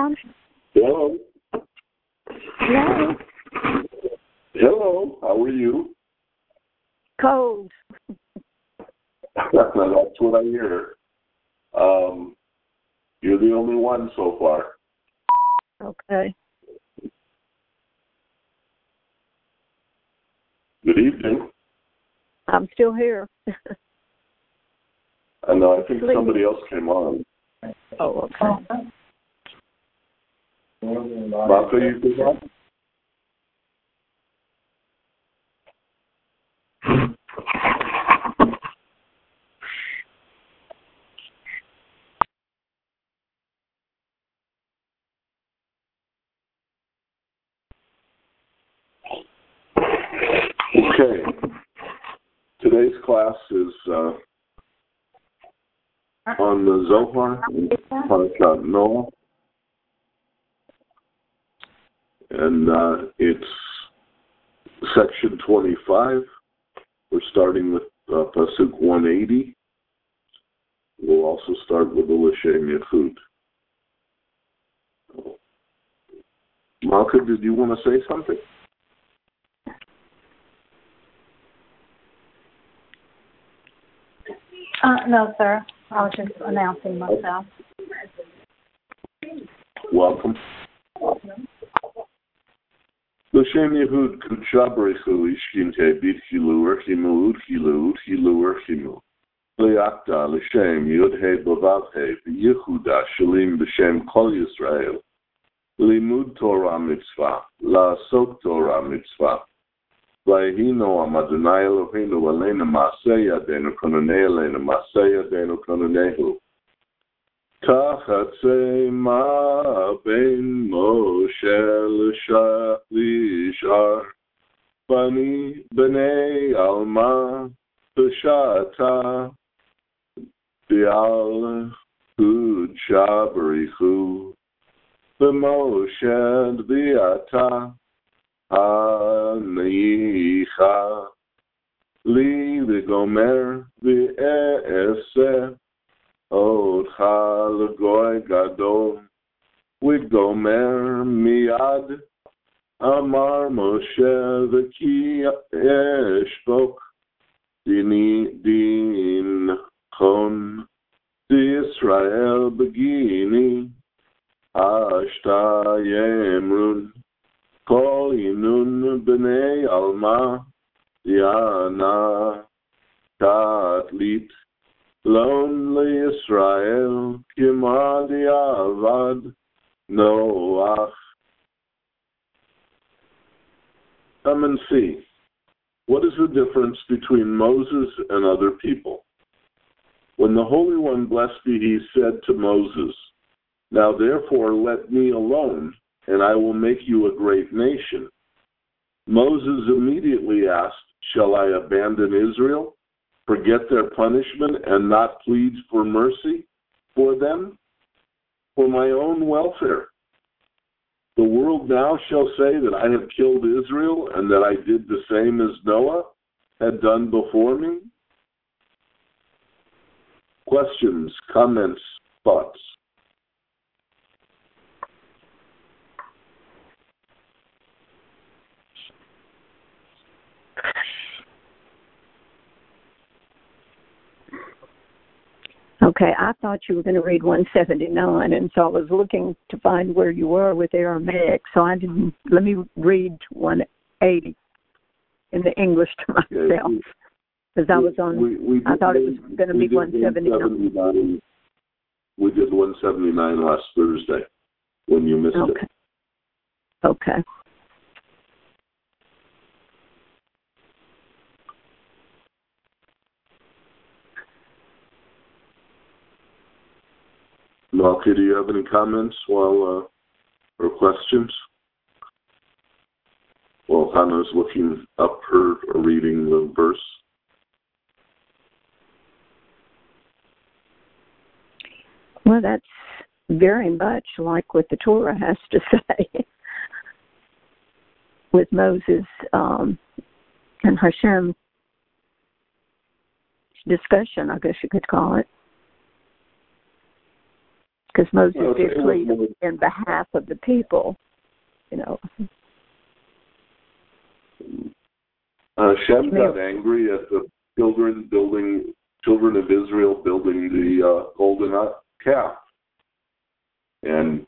Sam? Hello. Hello. Hello. How are you? Cold. That's what I hear. You're the only one so far. Okay. Good evening. I'm still here. I know. I think somebody else came on. Oh, okay. Marco, you think that? Okay. Today's class is on the Zohar, Parashat Noah, and it's section 25. We're starting with Pasuk 180. We'll also start with the L'Shem Yechud. Malka, did you want to say something? No, sir. I was just announcing myself. Welcome. L'Shem Yehud Kudsha B'Rechu Ishkinte B'Tchilu Erchimu Udchilu Udchilu Erchimu Le'akta L'Shem Yud He B'Vav He B'Yehuda Shalim B'Shem Kol Yisrael Limud Torah Mitzvah La'asok Torah Mitzvah Vayhino Amadonai Eloheinu Aleinu Ma'aseh Yadeinu Kononei Aleinu Ma'aseh Yadeinu Kononehu Tachat Sema Ben Moshe L'Ishar Bnei Alma B'Shata B'Al Kudsha B'Rechu B'Moshe B'Ata Anicha Li V'Gomer V'E'eseh Otcha L'Goy Gadol V'Gomer Miyad Amar Moshe V'Ki Eshbok Din Chon D'Yisrael B'Gini Ashta Yemrun Kol Yinun B'nei Alma Yana Tatlit Lonely Israel Kimadi Avad Noach. Come and see. What is the difference between Moses and other people? When the Holy One, blessed be He, said to Moses, "Now therefore let me alone, and I will make you a great nation," Moses immediately asked, "Shall I abandon Israel, forget their punishment, and not plead for mercy for them, for my own welfare? The world now shall say that I have killed Israel and that I did the same as Noah had done before me?" Questions, comments, thoughts? Okay, I thought you were going to read 179, and so I was looking to find where you were with Aramaic, so I didn't. Let me read 180 in the English to myself, because I was on. I thought it was going to be 179. We did 179 last Thursday when you missed it. Okay. Malka, do you have any comments or questions? Well, Hannah's looking up her or reading the verse. Well, that's very much like what the Torah has to say with Moses and Hashem discussion, I guess you could call it. Because Moses did plead in behalf of the people, you know. Hashem got angry at the children of Israel building the golden calf. And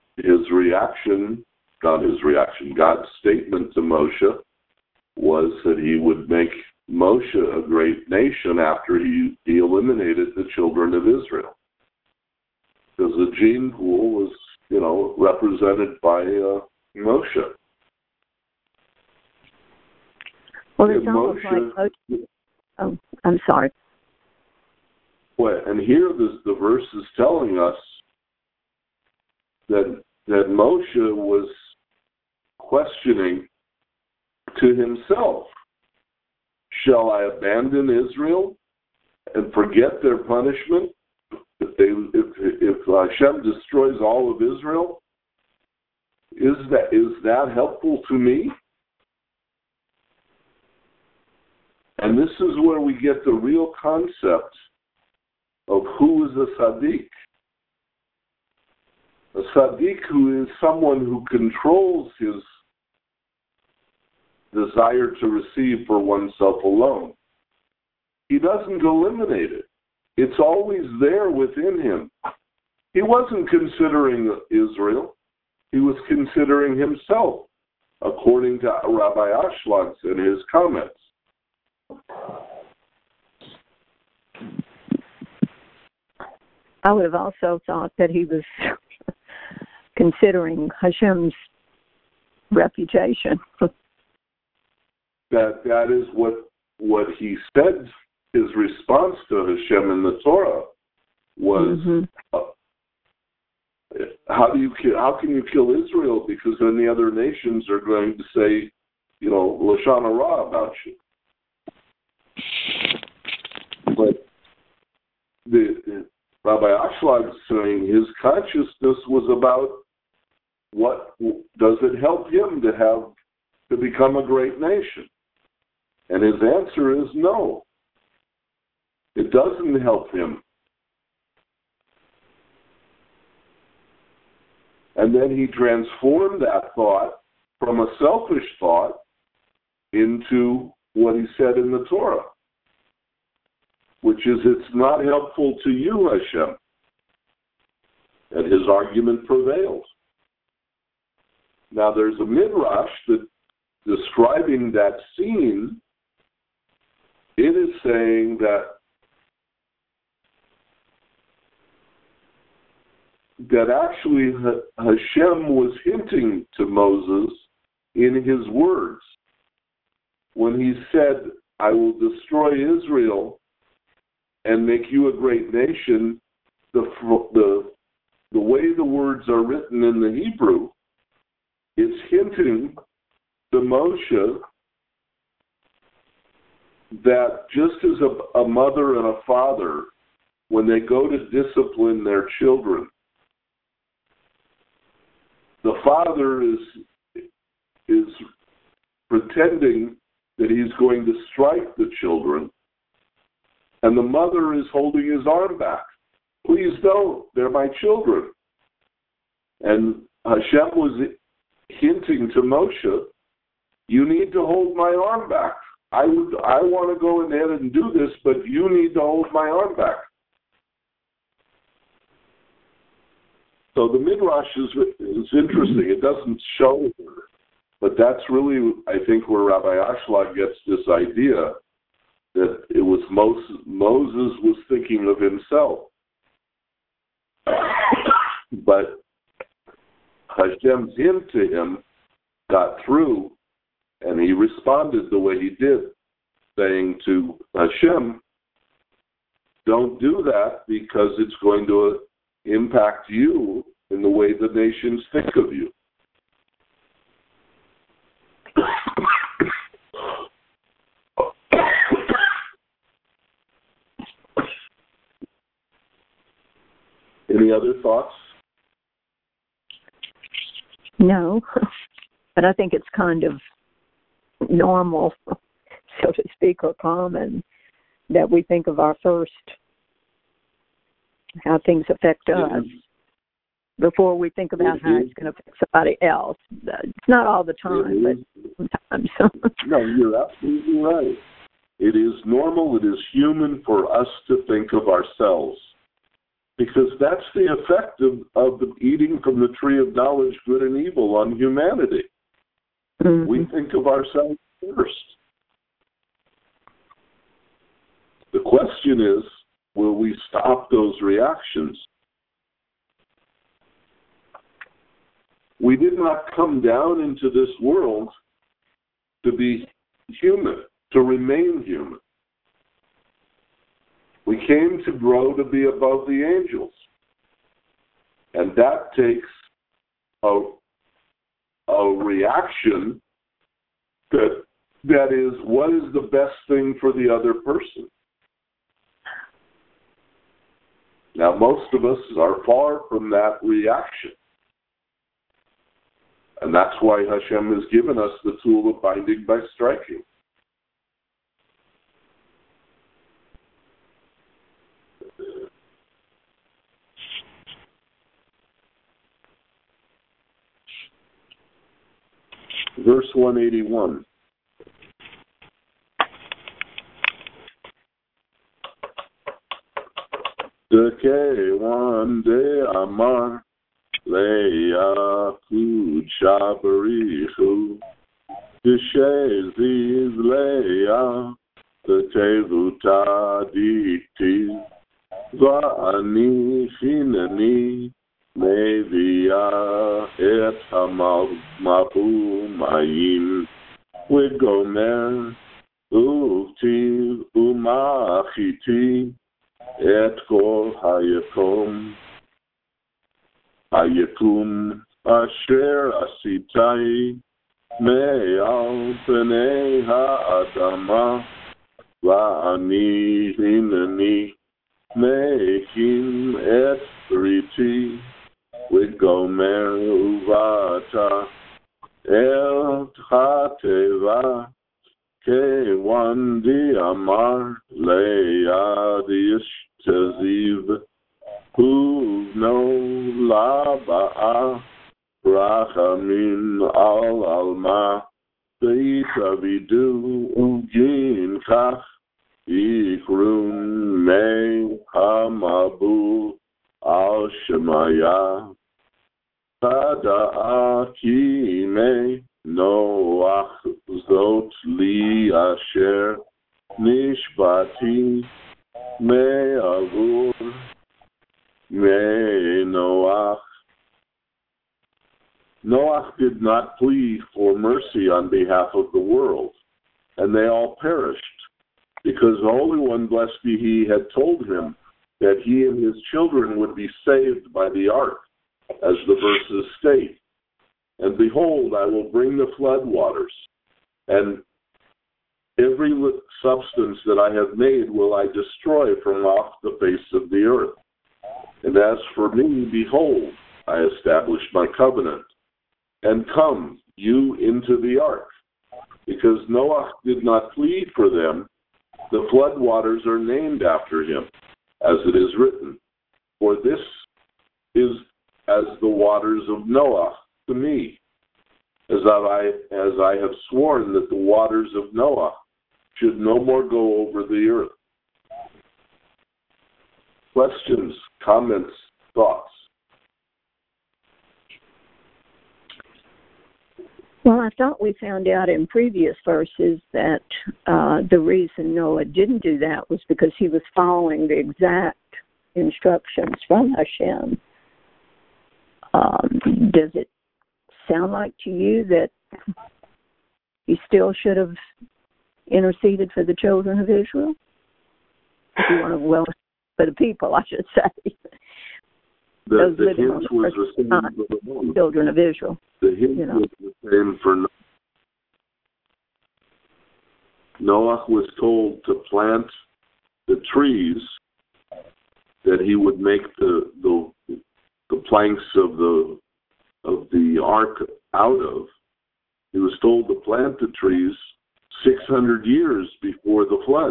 God's statement to Moshe was that he would make Moshe a great nation after he eliminated the children of Israel. Because the gene pool was, represented by Moshe. Well, it's almost like Moshe. I'm sorry. Well, and here the verse is telling us that Moshe was questioning to himself, shall I abandon Israel and forget their punishment? If Hashem destroys all of Israel, is that helpful to me? And this is where we get the real concept of who is a tzaddik. A tzaddik who is someone who controls his desire to receive for oneself alone. He doesn't eliminate it. It's always there within him. He wasn't considering Israel. He was considering himself, according to Rabbi Ashlag in his comments. I would have also thought that he was considering Hashem's reputation. That is what he said. His response to Hashem in the Torah was, how can you kill Israel? Because then the other nations are going to say, Lashon Hara about you. But the Rabbi Ashlag is saying his consciousness was about what does it help him to become a great nation? And his answer is no. It doesn't help him. And then he transformed that thought from a selfish thought into what he said in the Torah, which is, it's not helpful to you, Hashem. And his argument prevails. Now there's a midrash that describing that scene, it is saying that actually Hashem was hinting to Moses in his words when he said, I will destroy Israel and make you a great nation. The way the words are written in the Hebrew, it's hinting to Moshe that just as a mother and a father, when they go to discipline their children, the father is pretending that he's going to strike the children, and the mother is holding his arm back. Please don't, they're my children. And Hashem was hinting to Moshe, you need to hold my arm back. I want to go ahead and do this, but you need to hold my arm back. So the Midrash is interesting. It doesn't show, but that's really, I think, where Rabbi Ashlag gets this idea that it was Moses was thinking of himself. But Hashem's hint to him got through, and he responded the way he did, saying to Hashem, don't do that because it's going to impact you in the way the nations think of you. Any other thoughts? No, but I think it's kind of normal, so to speak, or common that we think of our first, how things affect us. before we think about how it's going to affect somebody else. It's not all the time, but sometimes. No, you're absolutely right. It is normal, it is human for us to think of ourselves, because that's the effect of the eating from the tree of knowledge, good and evil, on humanity. Mm-hmm. We think of ourselves first. The question is, will we stop those reactions? We did not come down into this world to be human, to remain human. We came to grow to be above the angels. And that takes a reaction that is, what is the best thing for the other person? Now, most of us are far from that reaction. And that's why Hashem has given us the tool of binding by striking. Verse 181. Deke one day amar le'yakud shabarichu Disheziz le'ya tetevuta dikti va'ani chinani Mevia et hamahu mayim Wigomer uktiv umachiti et kol hayakum asher asitai me'al pnei ha'adama va'ani hinani me'kim et riti Wigomer uvata el chateva kewandi amar le'adish taziv hu no laba'a rachamin al alma beitavidu ugin kach ikrun me hamabu al shemaya Tada Akime Noach Zot Li Asher Nishbati Me Avur Me Noach. Noach did not plead for mercy on behalf of the world, and they all perished, because the Holy One, blessed be He, had told him that he and his children would be saved by the ark, as the verses state. And behold, I will bring the flood waters, and every substance that I have made will I destroy from off the face of the earth. And as for me, behold, I establish my covenant. And come, you into the ark. Because Noah did not plead for them, the flood waters are named after him, as it is written. For this is as the waters of Noah to me, as I have sworn that the waters of Noah should no more go over the earth. Questions, comments, thoughts? Well, I thought we found out in previous verses that the reason Noah didn't do that was because he was following the exact instructions from Hashem. Does it sound like to you that he still should have interceded for the children of Israel? If you want to, well, for the people, I should say. The hint was the same for the children of Israel. The hint was the same for Noah. Noah was told to plant the trees that he would make the planks of the ark out of. He was told to plant the trees 600 years before the flood.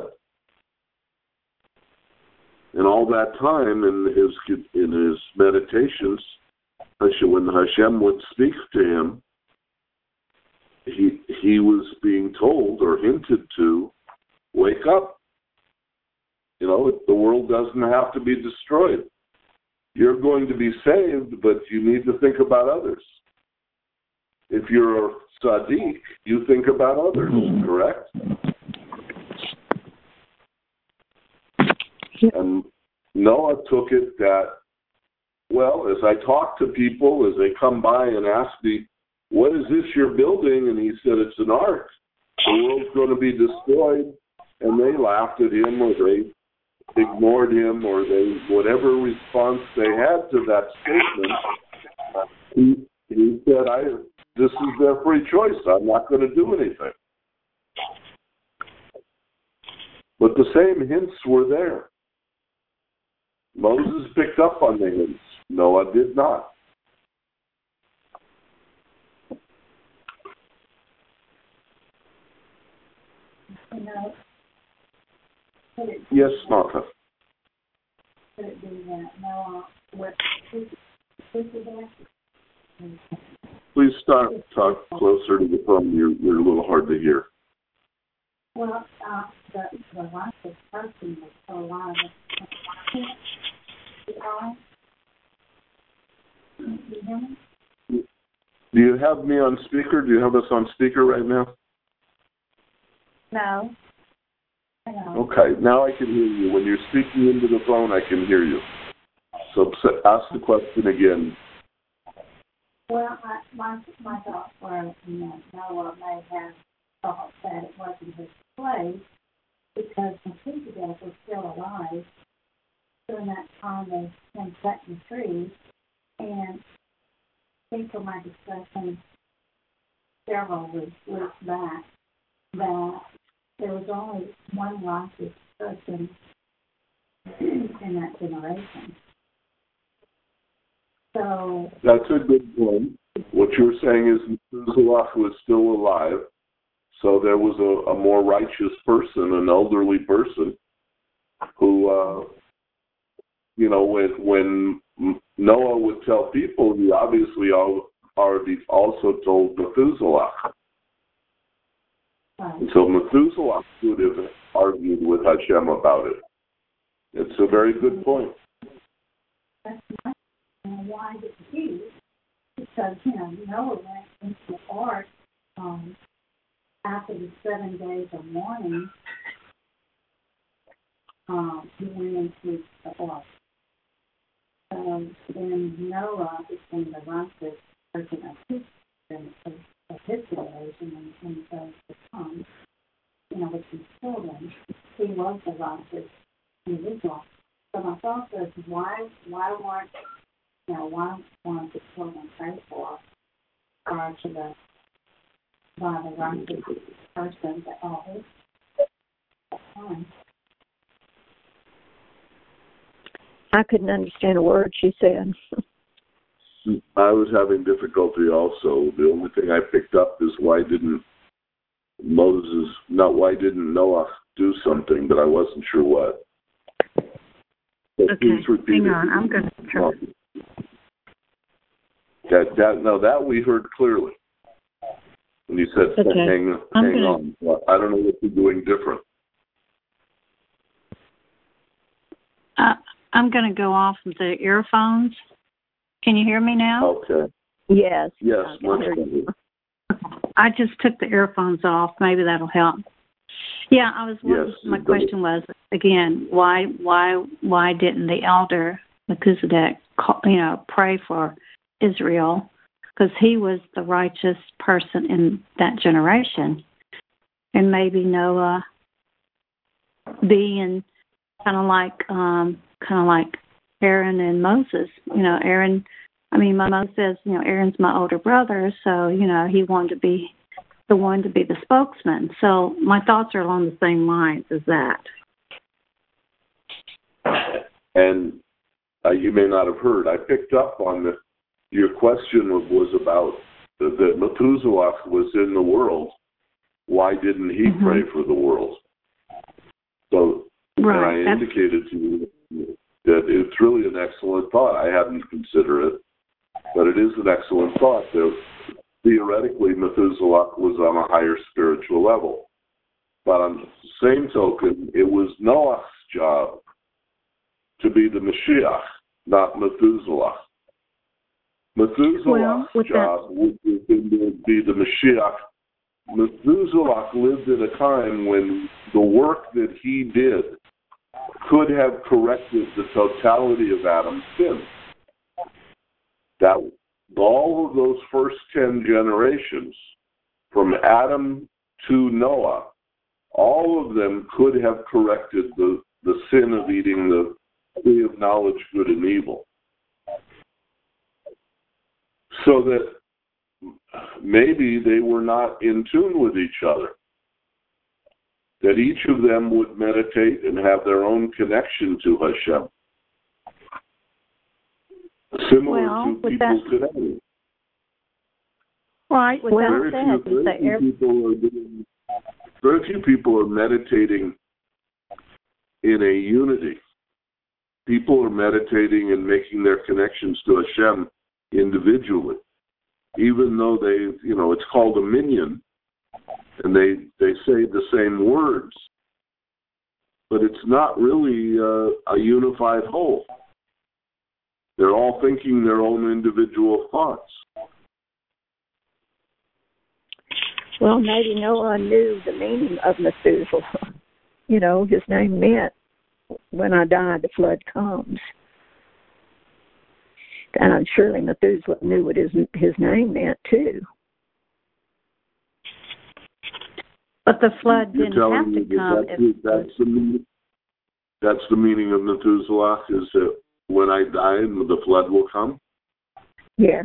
And all that time in his meditations, when Hashem would speak to him, he was being told or hinted to, wake up. The world doesn't have to be destroyed. You're going to be saved, but you need to think about others. If you're a tzaddik, you think about others, correct? And Noah took it that, well, as I talk to people, as they come by and ask me, what is this you're building? And he said, it's an ark. The world's going to be destroyed. And they laughed at him, or they ignored him, or whatever response they had to that statement, he said, this is their free choice. I'm not going to do anything. But the same hints were there. Moses picked up on the hints. Noah did not. Yes, Martha. Could it be that Noah was Please talk closer to the phone. You're a little hard to hear. Well, the righteous person was so alive. Do you have me on speaker? Do you have us on speaker right now? No. Okay, now I can hear you. When you're speaking into the phone, I can hear you. So ask the question again. Well, my thoughts were, Noah may have thought that it wasn't his place because Melchizedek was still alive during that time of him cutting the trees. And I think from my discussion several weeks back that there was only one righteous person in that generation. So that's a good point. What you're saying is Methuselah was still alive, so there was a more righteous person, an elderly person, who, when Noah would tell people, he obviously already also told Methuselah. And so Methuselah would have argued with Hashem about it. It's a very good point. That's my why did he? Because, Noah went into the ark after the 7 days of mourning. He went into the ark. Then Noah became the righteous person of his generation, and so to come, with his children, he was the righteous individual. So my thought was, why weren't the children prayed for prior to by the righteous person that always time? I couldn't understand a word she said. I was having difficulty also. The only thing I picked up is why didn't Noah do something, but I wasn't sure what. So okay, hang on. I'm going to try. That we heard clearly. When you said, okay. hang on. Well, I don't know what you're doing different. I'm going to go off with the earphones. Can you hear me now? Okay. Yes. Yes. I just took the earphones off. Maybe that'll help. Yeah, I was. Yes, my question was again, why didn't the elder Melchizedek, pray for Israel? Because he was the righteous person in that generation, and maybe Noah being kind of like Aaron and Moses. Moses says, Aaron's my older brother, so he wanted to be the one to be the spokesman. So my thoughts are along the same lines as that. And you may not have heard. I picked up on your question was about that Methuselah was in the world. Why didn't he pray for the world? So, right. And I indicated to you that it's really an excellent thought. I hadn't considered it. But it is an excellent thought that theoretically Methuselah was on a higher spiritual level. But on the same token, it was Noah's job to be the Mashiach, not Methuselah. Methuselah's job would have been to be the Mashiach. Methuselah lived at a time when the work that he did could have corrected the totality of Adam's sin. That all of those first 10 generations, from Adam to Noah, all of them could have corrected the sin of eating the tree of knowledge, good and evil. So that maybe they were not in tune with each other. That each of them would meditate and have their own connection to Hashem. Similar to people today. Right, with that very few people are meditating in a unity. People are meditating and making their connections to Hashem individually. Even though it's called a minyan, and they say the same words, but it's not really a unified whole. They're all thinking their own individual thoughts. Well, maybe Noah knew the meaning of Methuselah. His name meant, when I die, the flood comes. And surely Methuselah knew what his name meant, too. But the flood didn't have to come. That's the meaning of Methuselah, is that when I die, the flood will come? Yes.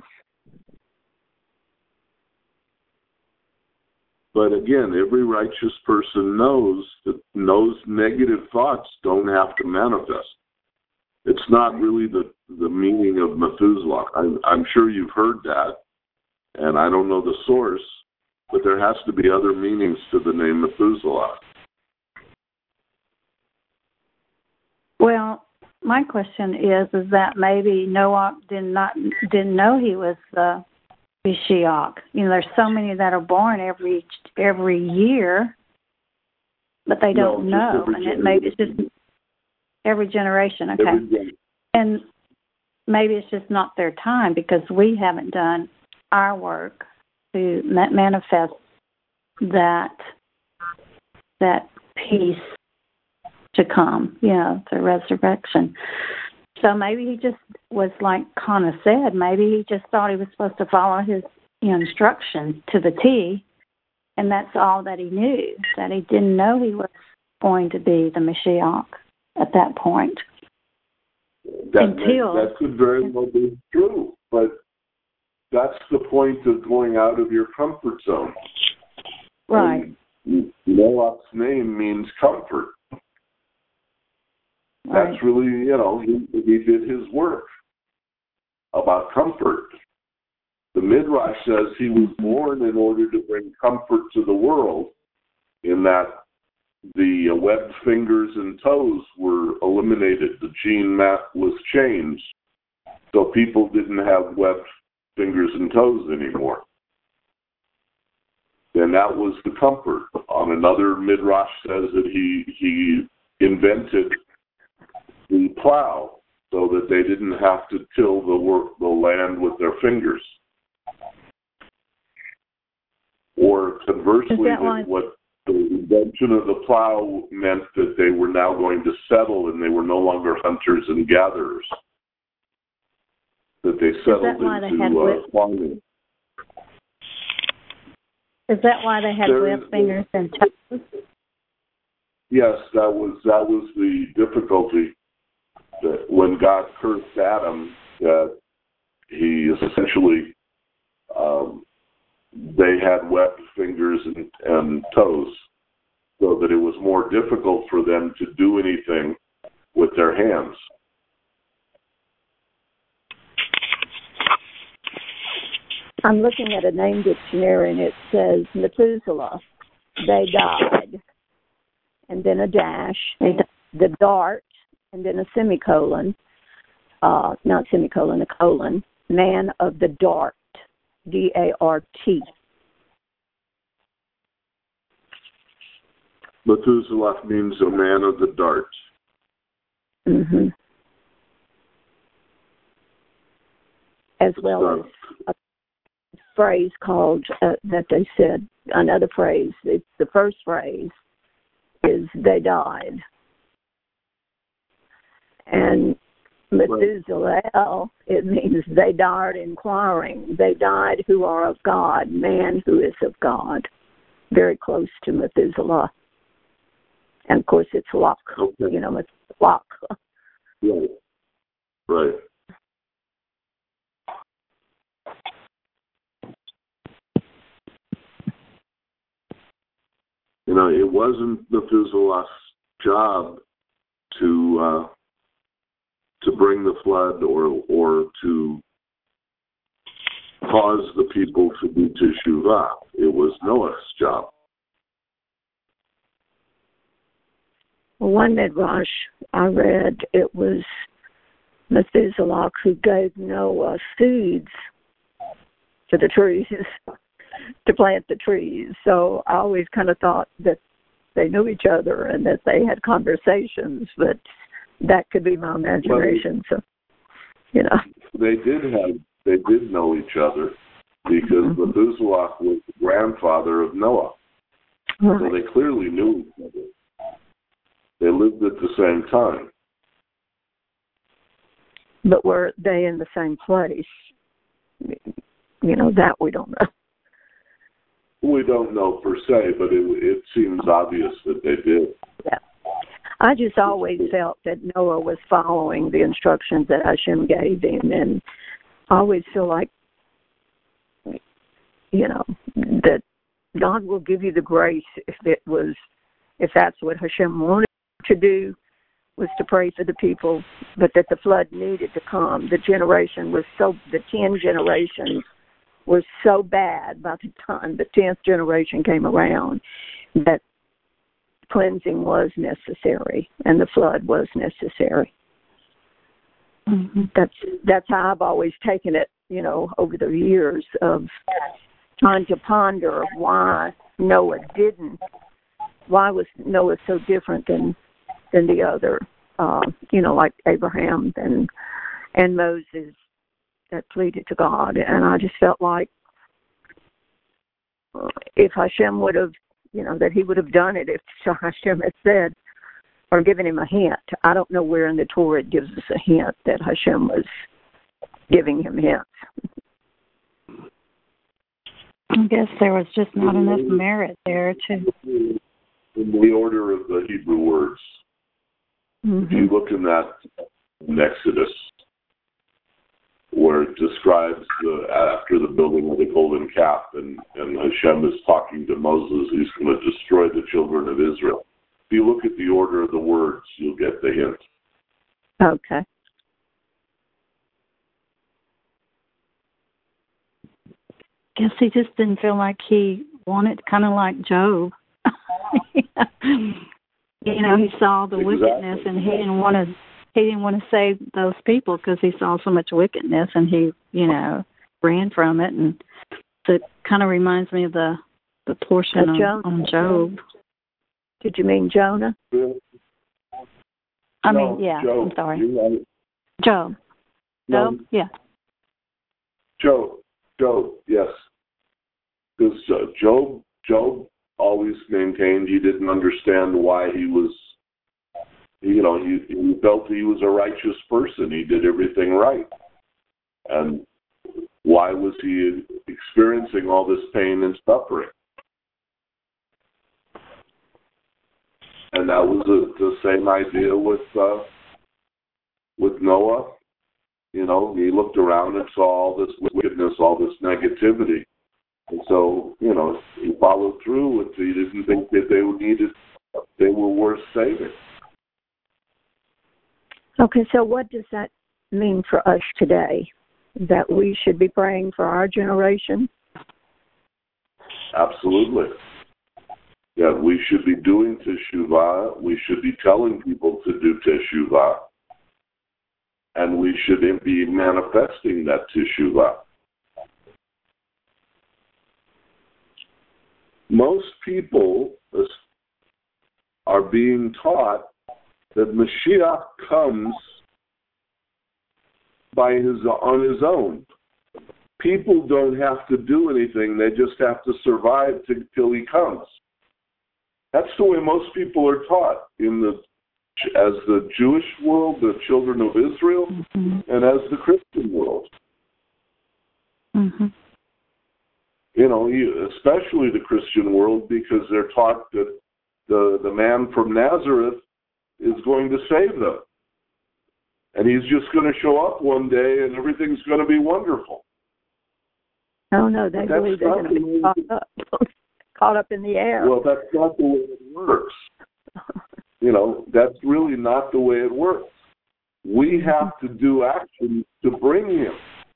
But again, every righteous person knows that those negative thoughts don't have to manifest. It's not really the meaning of Methuselah. I'm sure you've heard that, and I don't know the source, but there has to be other meanings to the name Methuselah. Well, my question is that maybe Noah didn't know he was the Mashiach. There's so many that are born every year, but they don't know, and maybe it's just every generation. Okay, and maybe it's just not their time because we haven't done our work to manifest that peace to come, the resurrection. So maybe he just was like Connor said, maybe he just thought he was supposed to follow his instructions to the T, and that's all that he knew, that he didn't know he was going to be the Mashiach at that point. That could very well be true, but that's the point of going out of your comfort zone. Right. Noah's name means comfort. Right. That's really, he did his work about comfort. The Midrash says he was born in order to bring comfort to the world, in that the webbed fingers and toes were eliminated. The gene map was changed, so people didn't have webbed fingers and toes anymore. And that was the comfort. On another Midrash says that he invented the plow so that they didn't have to till the land with their fingers. Or conversely, what the invention of the plow meant that they were now going to settle and they were no longer hunters and gatherers. That they settled into farming. Is that why they had webbed fingers and toes? Yes, that was the difficulty. That when God cursed Adam, that he essentially they had webbed fingers and toes, so that it was more difficult for them to do anything with their hands. I'm looking at a name dictionary, and it says Methuselah. They died, and then a dash, the dart, and then a semicolon, not semicolon, a colon, man of the dart, D-A-R-T. Methuselah means a man of the dart. Mm-hmm. As well as a phrase called, that they said, another phrase, it's the first phrase is they died. And Methuselah, it means they died inquiring. They died who are of God, man who is of God. Very close to Methuselah. And of course it's Locke, Okay. Methuselah. Right. Right. It wasn't Methuselah's job to bring the flood or to cause the people to do teshuvah. It was Noah's job. One midrash I read, it was Methuselah who gave Noah seeds for the trees, to plant the trees. So I always kind of thought that they knew each other and that they had conversations, but that could be my imagination. So, They did know each other because Methuselah was the grandfather of Noah. Right. So they clearly knew each other. They lived at the same time. But were they in the same place? That we don't know. We don't know per se, but it seems obvious that they did. Yeah. I just always felt that Noah was following the instructions that Hashem gave him, and I always feel like, that God will give you the grace if that's what Hashem wanted to do, was to pray for the people, but that the flood needed to come. The 10 generations were so bad by the time the 10th generation came around that cleansing was necessary and the flood was necessary. Mm-hmm. That's how I've always taken it, over the years of trying to ponder why was Noah so different than the other, like Abraham and Moses that pleaded to God. And I just felt like if Hashem would have, that he would have done it if Hashem had said or given him a hint. I don't know where in the Torah it gives us a hint that Hashem was giving him hints. I guess there was just not enough merit there to... In the order of the Hebrew words. Mm-hmm. If you look in Exodus, where it describes after the building of the golden calf, and Hashem is talking to Moses, he's going to destroy the children of Israel. If you look at the order of the words, you'll get the hint. Okay. Guess he just didn't feel like he wanted, kind of like Job. He saw the wickedness, and he didn't want to save those people because he saw so much wickedness, and he ran from it. And so it kind of reminds me of the portion on Job. Did you mean Jonah? Job. I'm sorry. Right. Job. No. Job, yeah. Job, yes. Because Job always maintained he didn't understand why he was, he felt he was a righteous person. He did everything right. And why was he experiencing all this pain and suffering? And that was the same idea with Noah. He looked around and saw all this wickedness, all this negativity. And so, he followed through, and he didn't think that they were worth saving. Okay, so what does that mean for us today? That we should be praying for our generation? Absolutely. Yeah, we should be doing teshuvah. We should be telling people to do teshuvah. and we should be manifesting that teshuvah. Most people are being taught that Mashiach comes on his own. People don't have to do anything. They just have to survive till he comes. That's the way most people are taught as the Jewish world, the children of Israel, and as the Christian world. Mm-hmm. You know, especially the Christian world, because they're taught that the man from Nazareth is going to save them. And he's just going to show up one day and everything's going to be wonderful. Oh, no, they believe they're going to be caught up in the air. Well, that's not the way it works. You know, that's really not the way it works. We have to do action to bring him.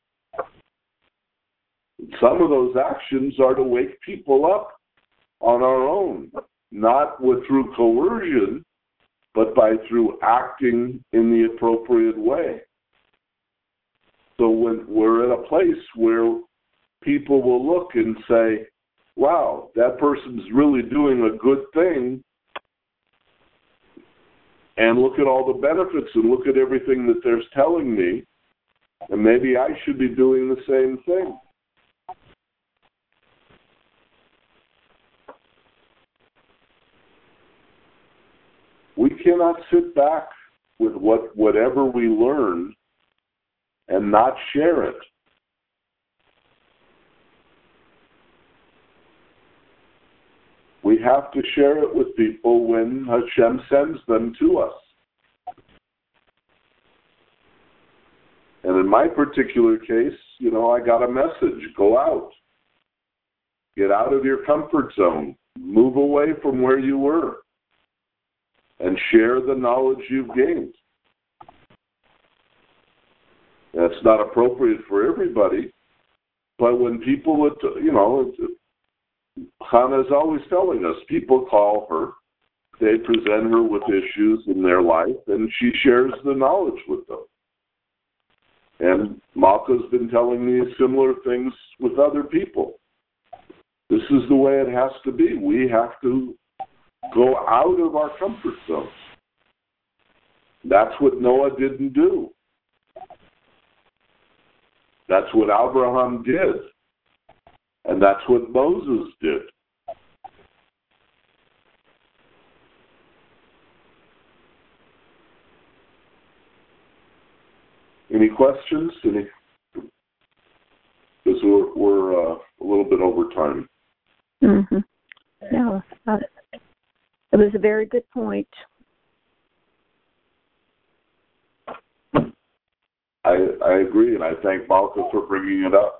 Some of those actions are to wake people up on our own, not through coercion, but through acting in the appropriate way. So when we're at a place where people will look and say, wow, that person's really doing a good thing, and look at all the benefits and look at everything that they're telling me, and maybe I should be doing the same thing. We cannot sit back with whatever we learn and not share it. We have to share it with people when Hashem sends them to us. And in my particular case, you know, I got a message: go out. Get out of your comfort zone. Move away from where you were. And share the knowledge you've gained. That's not appropriate for everybody, but when people, you know, Hannah's always telling us, people call her, they present her with issues in their life, and she shares the knowledge with them. And Malka's been telling me similar things with other people. This is the way it has to be. We have to go out of our comfort zones. That's what Noah didn't do. That's what Abraham did. And that's what Moses did. Any questions? Because we're a little bit over time. Mm-hmm. No, it was a very good point. I agree, and I thank Malka for bringing it up.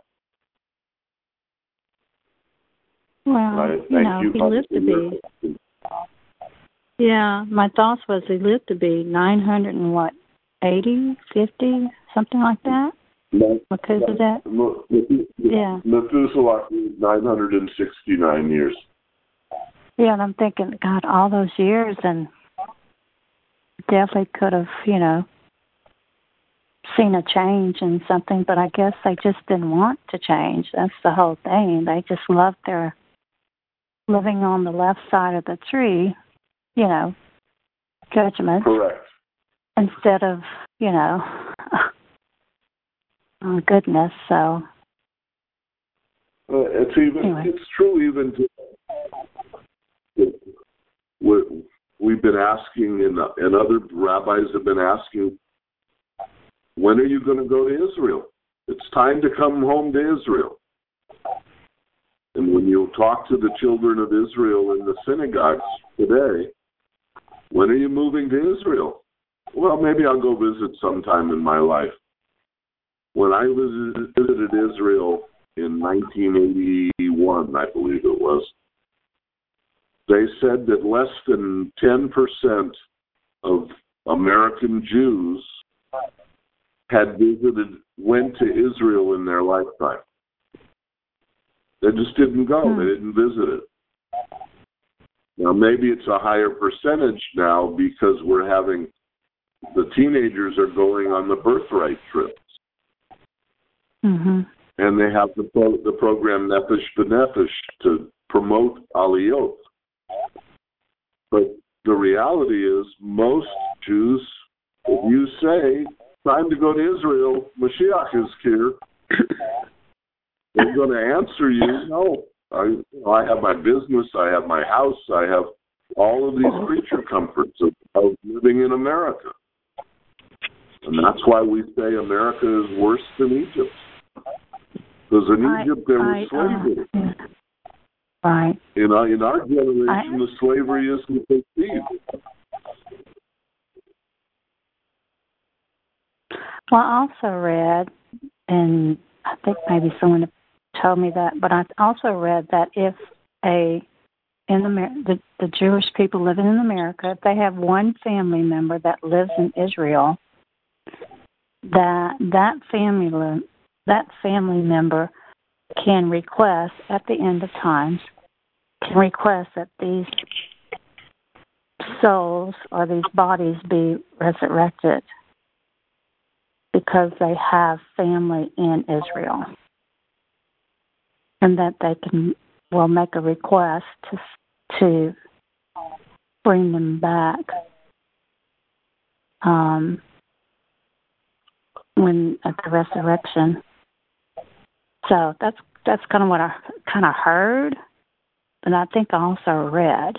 Well, he lived to be. Yeah, my thoughts was he lived to be 900 and what, 80, 50, something like that? Because of that? Yeah. Methuselah, 969 years. Yeah, and I'm thinking, God, all those years, and definitely could have, you know, seen a change in something, but I guess they just didn't want to change. That's the whole thing. They just loved their living on the left side of the tree, you know, judgment. Correct. Instead of, you know, goodness. So it's true even we've been asking, and other rabbis have been asking, when are you going to go to Israel? It's time to come home to Israel. And when you talk to the children of Israel in the synagogues today, when are you moving to Israel? Well, maybe I'll go visit sometime in my life. When I visited Israel in 1981, I believe it was, they said that less than 10% of American Jews went to Israel in their lifetime. They just didn't go. They didn't visit it. Now, maybe it's a higher percentage now because we're having the teenagers are going on the birthright trips. Mm-hmm. And they have the program Nefesh B'Nefesh to promote Aliyot. But the reality is most Jews, if you say, time to go to Israel, Mashiach is here, they're going to answer you, no. I have my business, I have my house, I have all of these creature comforts of living in America. And that's why we say America is worse than Egypt. Because in Egypt there was slavery. Right. In our generation, the slavery isn't perceived. Well, I also read, and I think maybe someone told me that, but I also read that if the Jewish people living in America, if they have one family member that lives in Israel, that family member can request at the end of times, that these souls or these bodies be resurrected because they have family in Israel, and that they will make a request to bring them back when at the resurrection. So that's kind of what I kind of heard, and I think I also read.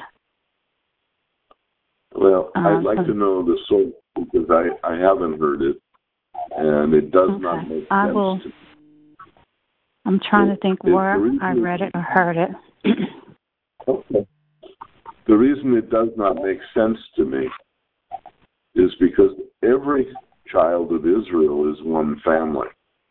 Well, I'd like to know the source because I haven't heard it, and it does not make sense. I will. I'm trying to think where I read it or heard it. Okay. The reason it does not make sense to me is because every child of Israel is one family.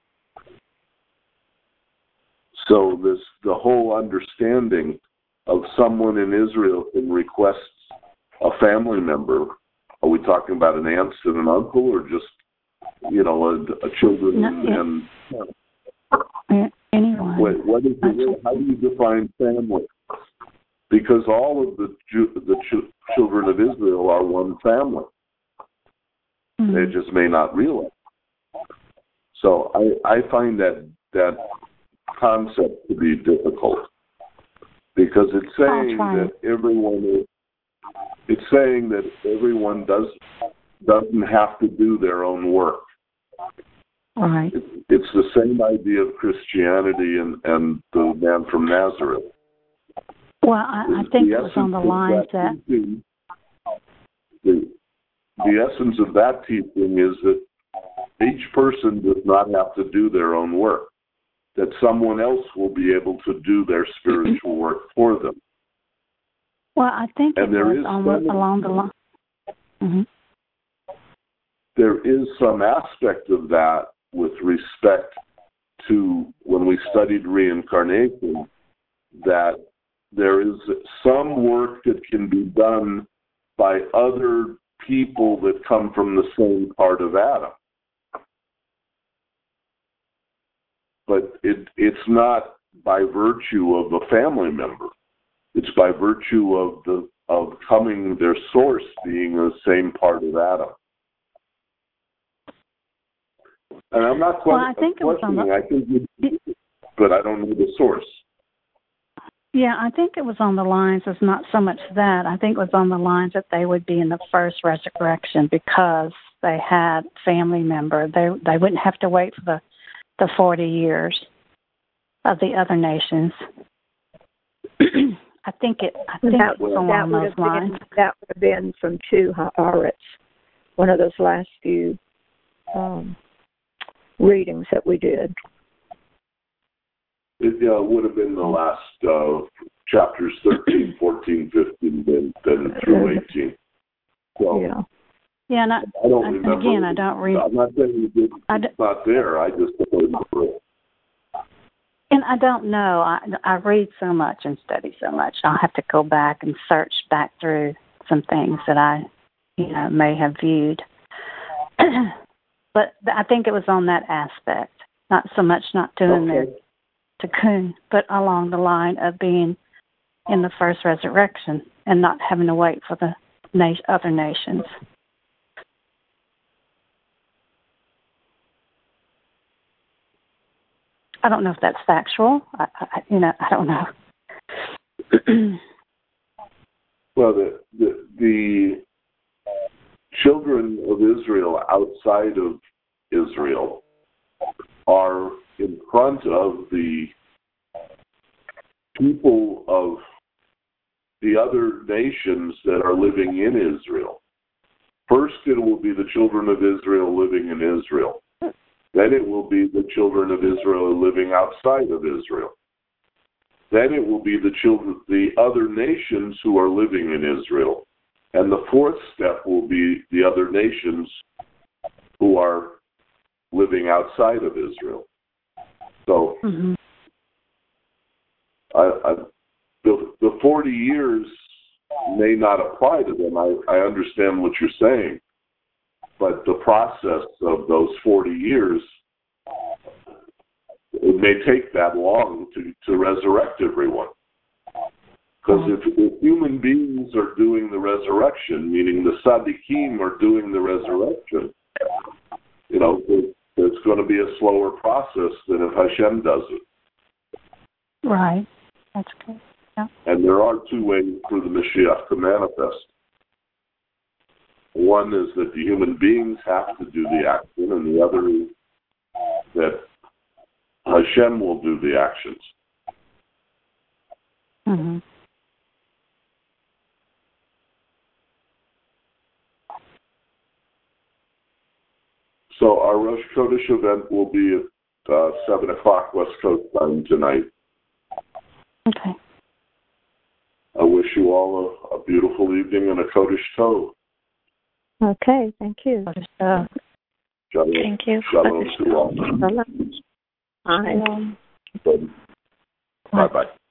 So the whole understanding of someone in Israel can request a family member. Are we talking about an aunt and an uncle, or just a children anyone? What is how do you define family? Because all of the children of Israel are one family. Mm-hmm. They just may not realize. So I find that concept to be difficult, because it's saying that everyone doesn't have to do their own work. Right. It's the same idea of Christianity and the man from Nazareth. Well, I think it was on the lines that the essence of that teaching is that each person does not have to do their own work, that someone else will be able to do their spiritual work for them. Well, I think it was along the line. Mm-hmm. There is some aspect of that with respect to when we studied reincarnation, that there is some work that can be done by other people that come from the same part of Adam. But it's not by virtue of a family member. It's by virtue of coming, their source being the same part of Adam. And I'm not questioning. I think but I don't know the source. Yeah, I think it was on the lines of not so much that. I think it was on the lines that they would be in the first resurrection because they had family member. They wouldn't have to wait for the 40 years of the other nations. I think it was along those lines. That would have been from 2 Haaretz, one of those last few readings that we did. It would have been the last chapters 13, 14, 15, then through 18. So, yeah, and I don't remember. Again, I don't read. I'm not saying it's not there. I just don't remember it. And I don't know. I read so much and study so much. I'll have to go back and search back through some things that I, may have viewed. But I think it was on that aspect, not so much not doing their tikkun, but along the line of being in the first resurrection and not having to wait for the other nations. I don't know if that's factual. I don't know. Well, the children of Israel outside of Israel are in front of the people of the other nations that are living in Israel. First, it will be the children of Israel living in Israel. Then it will be the children of Israel living outside of Israel. Then it will be the other nations who are living in Israel. And the fourth step will be the other nations who are living outside of Israel. So the 40 years may not apply to them. I understand what you're saying. But the process of those 40 years, it may take that long to resurrect everyone. Because if human beings are doing the resurrection, meaning the tzaddikim are doing the resurrection, it's going to be a slower process than if Hashem does it. Right. That's good. Yeah. And there are two ways for the Mashiach to manifest. One is that the human beings have to do the action, and the other is that Hashem will do the actions. Mm-hmm. So our Rosh Chodesh event will be at 7 o'clock West Coast time tonight. Okay. I wish you all a beautiful evening and a Kodesh Tov. Okay, thank you. Shalom. Thank you. Shalom to all. Bye. Bye-bye.